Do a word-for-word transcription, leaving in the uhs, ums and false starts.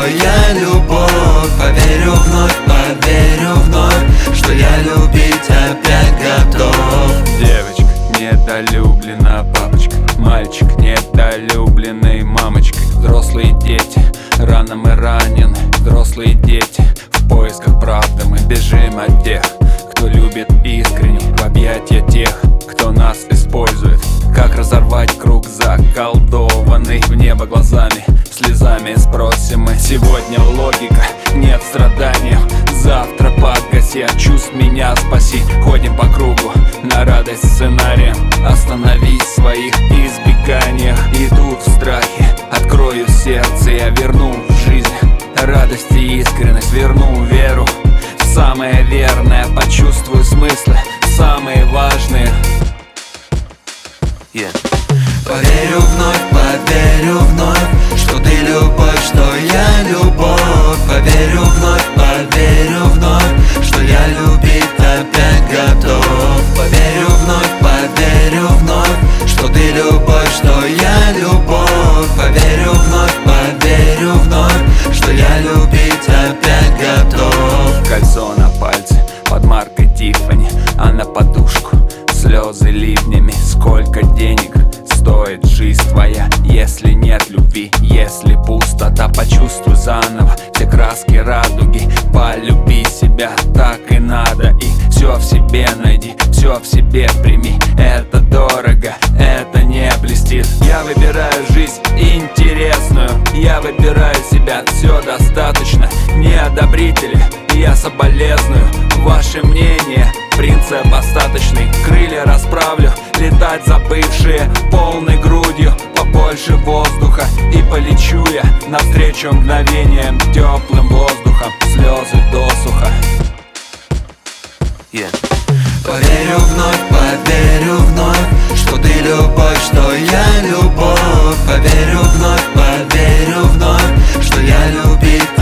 что я любовь. Поверю вновь, поверю вновь, что я любить опять готов. Девочка недолюблена папочкой, мальчик недолюбленный мамочкой. Взрослые дети, рано мы ранены. Взрослые дети, в поисках правды мы бежим от тех, кто любит искренне, в объятия тех, кто нас использует. Как разорвать круг заколдованный, в небо глазами, слезами спросим мы. Сегодня логика, нет страдания, завтра погаси, от чувств меня спаси. Ходим по кругу, на радость сценариям. Остановись в своих избеганиях. Иду в страхе, открою сердце, я верну в жизнь радость и искренность, верну веру в самое верное, почувствую смыслы, самые важные. Yeah. Поверю вновь, поверю вновь, что ты любовь, что я любовь. Поверю вновь, поверю вновь, что я любить опять готов. Поверю вновь, поверю вновь, что ты любовь, что я любовь. Поверю вновь, поверю вновь, что я любить опять готов. Кольцо на пальце под маркой Тиффани, а на подушку слезы ливнями. Сколько денег стоит жизнь твоя, если нет любви, если пустота? Почувствуй заново все краски радуги, полюби себя, так и надо. И все в себе найди, все в себе прими. Это дорого, это не блестит. Я выбираю жизнь интересную, я выбираю себя, все достаточно. Неодобрители, я соболезную. Ваше мнение, принцип остаточный. Крылья расправлю, летать забывшие полной грудью. Побольше воздуха и полечу я навстречу мгновением теплым воздухом. Слезы досуха. Yeah. Поверю вновь, поверю вновь, что ты любовь, что я любовь. Поверю вновь, поверю вновь, что я любить